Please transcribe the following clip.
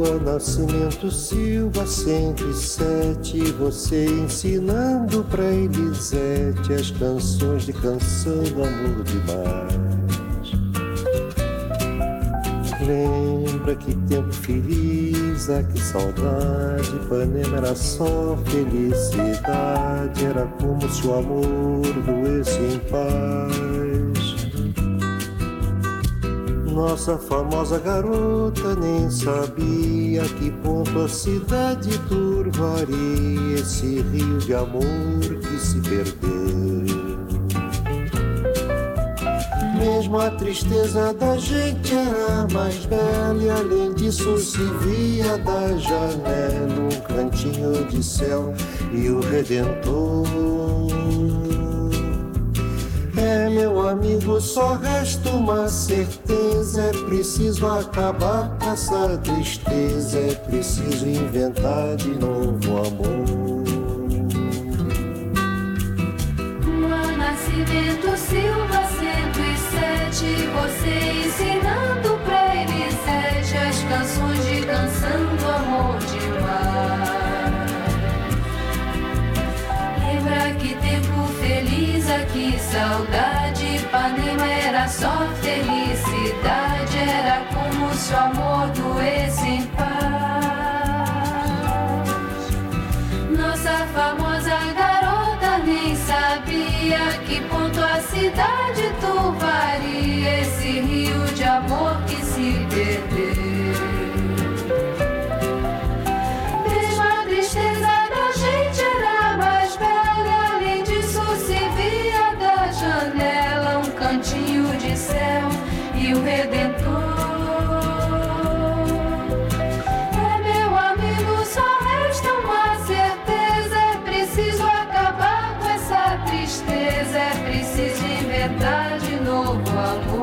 Nascimento Silva 107, você ensinando pra Elisete as canções de canção do amor demais. Lembra que tempo feliz, ah, que saudade, Ipanema era só felicidade, era como se o amor doesse em paz. Nossa famosa garota nem sabia que ponto a cidade turvaria esse rio de amor que se perdeu. Mesmo a tristeza da gente era mais bela e além disso se via da janela um cantinho de céu e o Redentor. É, meu amigo, só resta uma certeza, é preciso acabar com essa tristeza, é preciso inventar de novo amor. Nascimento Silva 107, você ensinando pra Elisete as canções de canção do amor demais. Lembra que tempo feliz, que saudade, Ipanema era só felicidade, era como se o amor doesse em paz. Nossa famosa garota nem sabia que ponto a cidade turvaria esse rio de amor que se perdeu. Mesmo a tristeza da gente era mais bela, além disso se via da janela um cantinho de céu e o Redentor. É, meu amigo, só resta uma certeza, é preciso acabar com essa tristeza, é preciso inventar de novo amor.